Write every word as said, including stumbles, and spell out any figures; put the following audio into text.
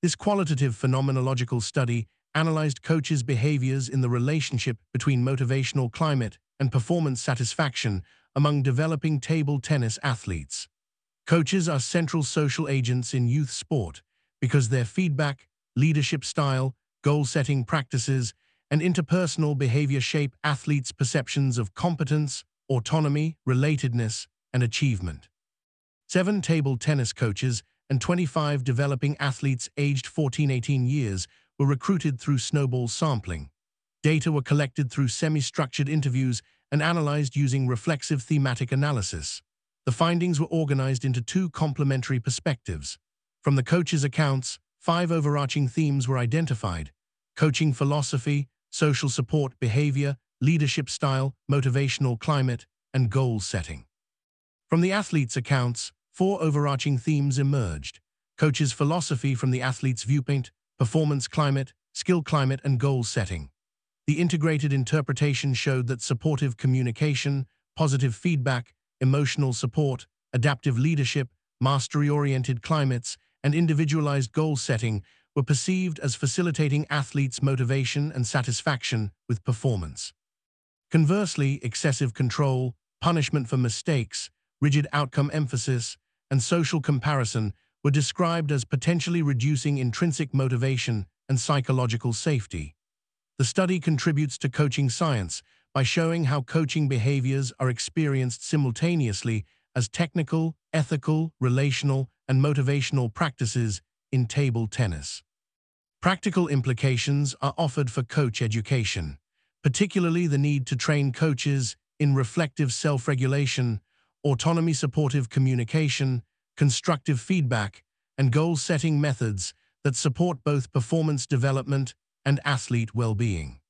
This qualitative phenomenological study analyzed coaches' behaviors in the relationship between motivational climate and performance satisfaction among developing table tennis athletes. Coaches are central social agents in youth sport because their feedback, leadership style, goal-setting practices, and interpersonal behavior shape athletes' perceptions of competence, autonomy, relatedness, and achievement. Seven table tennis coaches and twenty-five developing athletes aged fourteen to eighteen years were recruited through snowball sampling. Data were collected through semi-structured interviews and analyzed using reflexive thematic analysis. The findings were organized into two complementary perspectives. From the coaches' accounts, five overarching themes were identified: coaching philosophy, social support behavior, leadership style, motivational climate, and goal setting. From the athletes' accounts, four overarching themes emerged: coaches' philosophy from the athlete's viewpoint, performance climate, skill climate, and goal setting. The integrated interpretation showed that supportive communication, positive feedback, emotional support, adaptive leadership, mastery-oriented climates, and individualized goal setting were perceived as facilitating athletes' motivation and satisfaction with performance. Conversely, excessive control, punishment for mistakes, rigid outcome emphasis, and social comparison were described as potentially reducing intrinsic motivation and psychological safety. The study contributes to coaching science by showing how coaching behaviors are experienced simultaneously as technical, ethical, relational, and motivational practices in table tennis. Practical implications are offered for coach education, particularly the need to train coaches in reflective self-regulation, autonomy-supportive communication, constructive feedback, and goal-setting methods that support both performance development and athlete well-being.